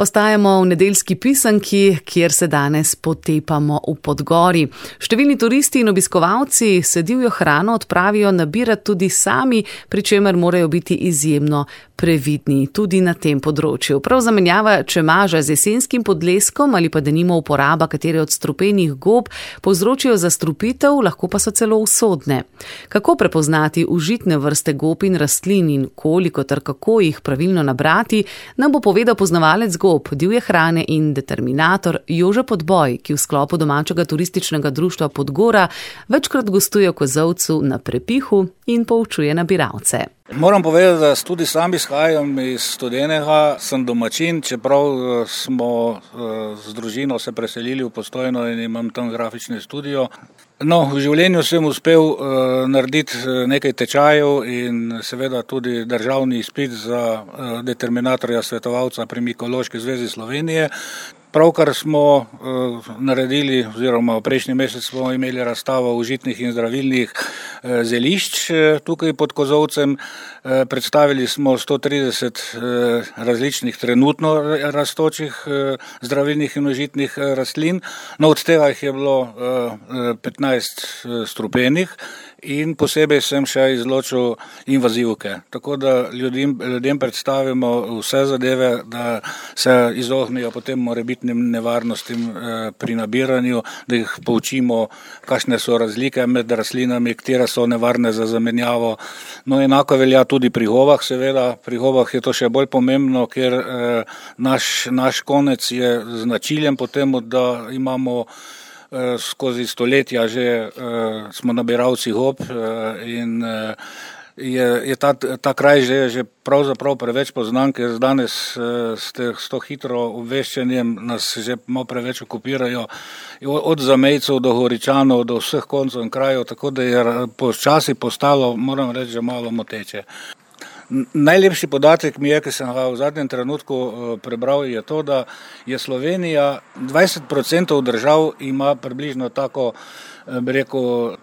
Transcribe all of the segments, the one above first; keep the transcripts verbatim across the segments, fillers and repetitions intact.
Ostajamo v nedeljski pisanki, kjer se danes potepamo v Podgori. Številni turisti in obiskovalci se divjo hrano odpravijo nabirati tudi sami, pri čemer morajo biti izjemno previdni tudi na tem področju. Prav zamenjava čemaža z jesenskim podleskom ali pa denimo uporaba katere od strupenih gob povzročijo zastrupitev, lahko pa so celo usodne. Kako prepoznati užitne vrste gob in rastlin in koliko ter kako jih pravilno nabrati, nam bo povedal poznavalec gob, divje hrane in determinator Jože Podboj, ki v sklopu domačega turističnega društva Podgora večkrat gostuje v Kozolcu na Prepihu in poučuje nabiralce. Moram povedati, da tudi sam izhajam iz Studenega, sem domačin, čeprav smo z družino se preselili v Postojno in imam tam grafični studio. No, v življenju sem uspel uh, narediti nekaj tečajev in seveda tudi državni izpit za uh, determinatorja svetovalca pri Mikološki zvezi Slovenije. Pravkar smo uh, naredili, oziroma v prejšnji mesec smo imeli razstavo užitnih in zdravilnih uh, zelišč uh, tukaj pod Kozolcem. Uh, predstavili smo sto trideset uh, različnih trenutno rastočih uh, zdravilnih in užitnih uh, rastlin. No, od tega jih je bilo uh, petnajst uh, strupenih. In posebej sem še izločil invazivke, tako da ljudem, ljudem predstavimo vse zadeve, da se izognejo potem morebitnim nevarnostim pri nabiranju, da jih poučimo, kakšne so razlike med rastlinami, katere so nevarne za zamenjavo. No, enako velja tudi pri gobah, seveda, pri gobah je to še bolj pomembno, ker naš, naš konec je značilen po tem, da imamo skozi stoletja že uh, smo nabiralci gob uh, in uh, je, je ta, ta kraj že, že pravzaprav preveč poznan, ker danes uh, s, te, s to hitro obveščanjem nas že malo preveč okupirajo od zamejcev do Goričanov, do vseh koncev in krajev, tako da je počasi postalo, moram reči, že malo moteče. Najlepši podatek mi je, ki sem ga v zadnjem trenutku prebral, je to, da je Slovenija, dvajset procentov držav ima približno tako, bi rekel,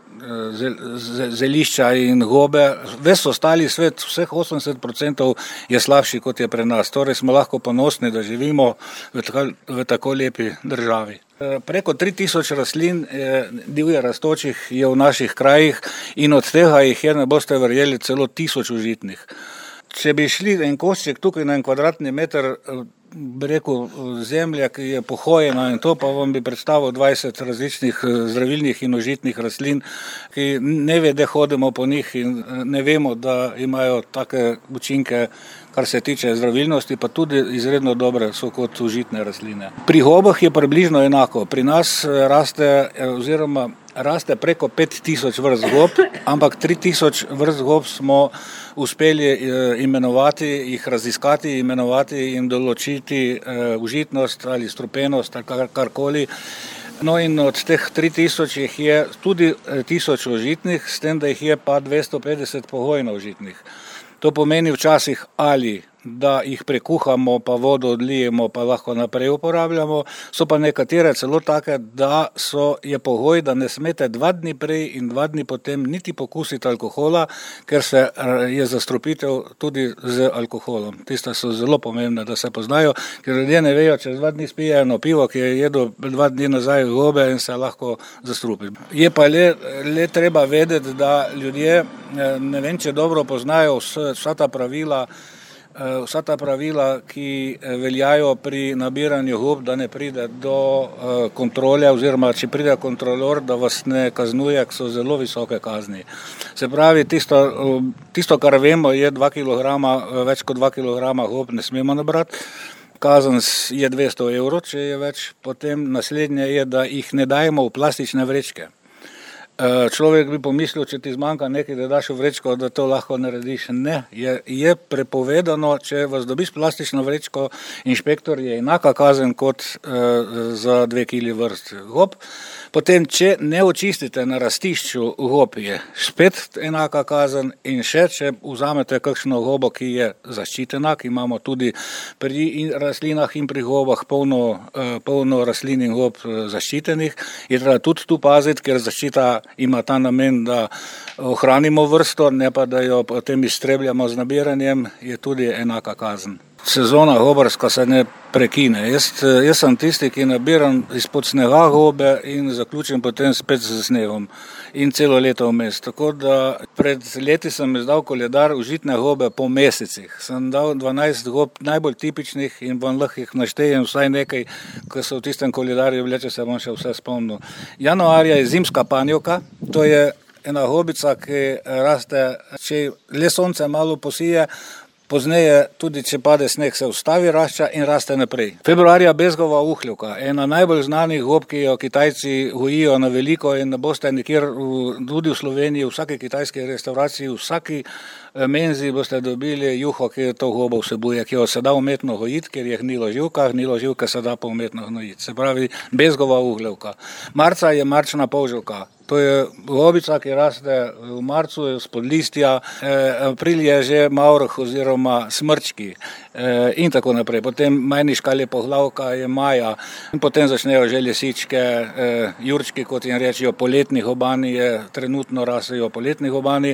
zelišča in gobe. Ves ostali svet, vseh osemdeset procentov je slabši, kot je pri nas. Torej smo lahko ponosni, da živimo v tako, v tako lepi državi. Preko tri tisoč rastlin divje rastočih je v naših krajih in od tega jih je, ne boste verjeli, celo tisoč užitnih. Če bi šli en košček tukaj na en kvadratni meter, bi rekel, zemlja, ki je pohojena in to, pa vam bi predstavil dvajset različnih zdravilnih in užitnih rastlin, ki ne ve, da hodimo po njih in ne vemo, da imajo take učinke, kar se tiče zdravilnosti, pa tudi izredno dobre so kot užitne rastline. Pri gobah je približno enako. Pri nas raste, oziroma raste preko pet tisoč vrst gob, ampak tri tisoč vrst gob smo uspeli imenovati, jih raziskati, imenovati in določiti užitnost ali strupenost ali kar, karkoli. No in od teh tri tisoč jih je tudi tisoč užitnih, s tem, da jih je pa dvesto petdeset pogojno užitnih. To pomeni včasih ali da jih prekuhamo, pa vodo odlijemo, pa lahko naprej uporabljamo. So pa nekatere celo take, da so, je pogoj, da ne smete dva dni prej in dva dni potem niti pokusiti alkohola, ker se je zastrupitev tudi z alkoholom. Tiste so zelo pomembne, da se poznajo, ker ljudje ne vejo, čez dva dni spije eno pivo, ki je jedel dva dni nazaj gobe in se lahko zastrupi. Je pa le, le treba vedeti, da ljudje, ne vem, če dobro poznajo vsa, vsa ta pravila, vsa ta pravila, ki veljajo pri nabiranju gob, da ne pride do kontrole oziroma če pride kontrolor, da vas ne kaznuje, ker so zelo visoke kazni. Se pravi, tisto, tisto kar vemo, je dva kilograma, več kot dva kilograma gob ne smemo nabrati. Kazen je dvesto evrov, če je več. Potem naslednje je, da jih ne dajemo v plastične vrečke. Človek bi pomislil, če ti zmanjka nekaj, da daš v vrečko, da to lahko narediš. Ne, je, je prepovedano, če vas dobiš plastično vrečko, inšpektor je enaka kazen kot uh, za dve kili vrst gob. Potem, če ne očistite na rastišču gob, je spet enaka kazen in še, če vzamete kakšno gobo, ki je zaščitena, ki imamo tudi pri rastlinah in pri gobah polno, uh, polno rastlin in gob zaščitenih, je treba tudi tu paziti, ker zaščita ima ta namen, da ohranimo vrsto, ne pa da jo potem iztrebljamo z nabiranjem, je tudi enaka kazen. Sezona gobarska se ne prekine. Jaz, jaz sem tisti, ki nabiram izpod snega gobe in zaključim potem spet z snegom in celo leto vmes. Tako da pred leti sem izdal koledar užitne gobe po mesecih. Sem dal dvanajst gob najbolj tipičnih in vam lahko jih naštejem vsaj nekaj, ko so v tistem koledarju bile, če se bom še vse spomnil. Januarja je zimska panjevka, to je ena gobica, ki raste, če le sonce malo posije, pozneje, tudi če pade sneg, se ustavi rašča in raste naprej. Februarja bezgova uhljivka, ena najbolj znanih gob, ki jo Kitajci gojijo na veliko in ne boste nikjer, tudi v Sloveniji, v vsaki kitajski restauraciji, v vsaki menzi boste dobili juho, ki to gobo vsebuje, ki jo se da umetno gojiti, ker je gniloživka, gniloživka se da pa umetno gnojiti. Se pravi, bezgova uhljivka. Marca je marčna polževka. To je gobica, ki raste v marcu spod listja, april je že mavrh oziroma smrčki in tako naprej. Potem majniška lepoglavka je maja in potem začnejo že lisičke, jurčki, kot jim rečijo, poletni gobani, trenutno rastejo poletni gobani.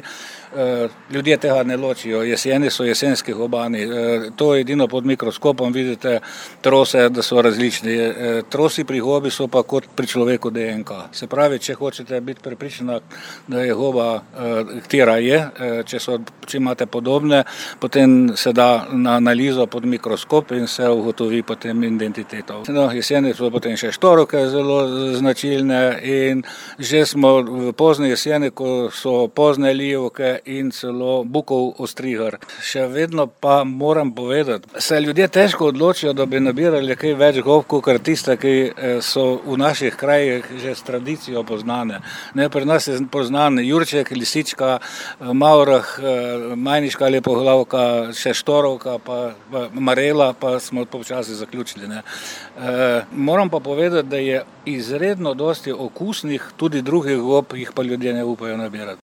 Ljudje tega ne ločijo, jeseni so jesenski gobani. To edino pod mikroskopom vidite trose, da so različni. Trosi pri gobi so pa kot pri človeku D N K. Se pravi, če hočete biti prepričana, da je goba, katera je, če, so, če imate podobne, potem se da na analizo pod mikroskop in se ugotovi potem identiteto. No, jeseni so potem še štoroke zelo značilne in že smo v pozne jeseni, ko so pozne lijevke in celo bukov ostrigar. Še vedno pa moram povedati, se ljudje težko odločijo, da bi nabirali kaj več gob, kot tiste, ki so v naših krajih že s tradicijo poznane. Ne, pri nas je poznan jurček, lisička, mavrh, majniška lepoglavka, še štorovka, pa, pa marela, pa smo počasi zaključili. Ne. E, moram pa povedati, da je izredno dosti okusnih, tudi drugih gob, jih pa ljudje ne upajo nabirati.